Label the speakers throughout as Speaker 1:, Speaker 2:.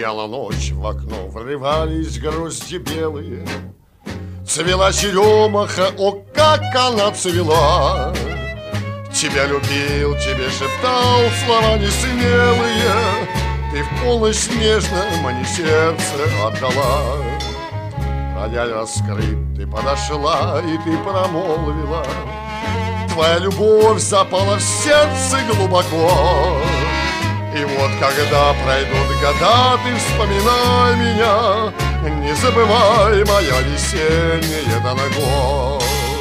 Speaker 1: Сияла ночь, в окно врывались грозди белые. Цвела черемаха, о, как она цвела! Тебя любил, тебе шептал слова несмелые. Ты в полночь нежно мне сердце отдала. Рояль раскрыт, ты подошла и ты промолвила. Твоя любовь запала в сердце глубоко. И вот когда пройдут года, ты вспоминай меня. Не забывай, моя весенняя дорогой.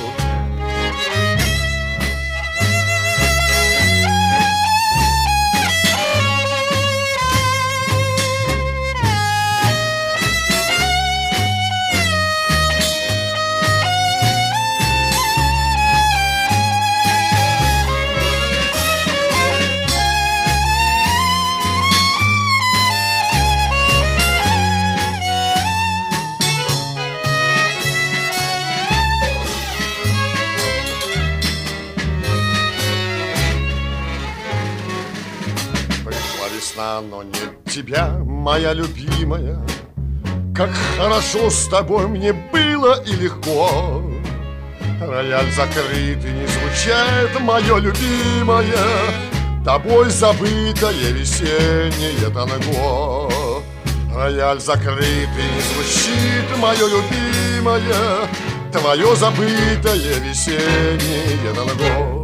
Speaker 1: Весна, но нет тебя, моя любимая. Как хорошо с тобой мне было и легко. Рояль закрыт и не звучит, мое любимое. Тобой забытое весеннее танго. Рояль закрыт и не звучит, мое любимое. Твое забытое весеннее танго.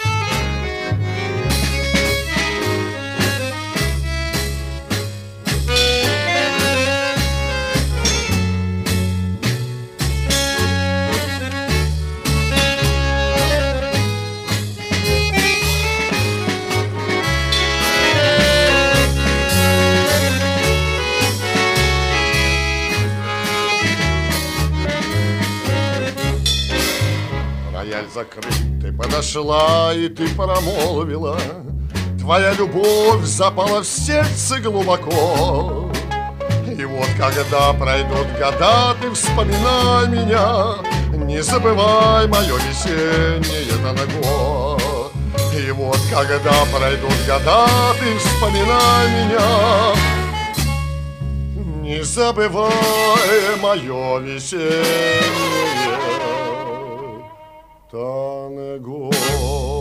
Speaker 1: Рояль закрыт, ты подошла и ты промолвила. Твоя любовь запала в сердце глубоко. И вот когда пройдут года, ты вспоминай меня. Не забывай мое весеннее танго. И вот когда пройдут года, ты вспоминай меня. Не забывай мое весеннее танго.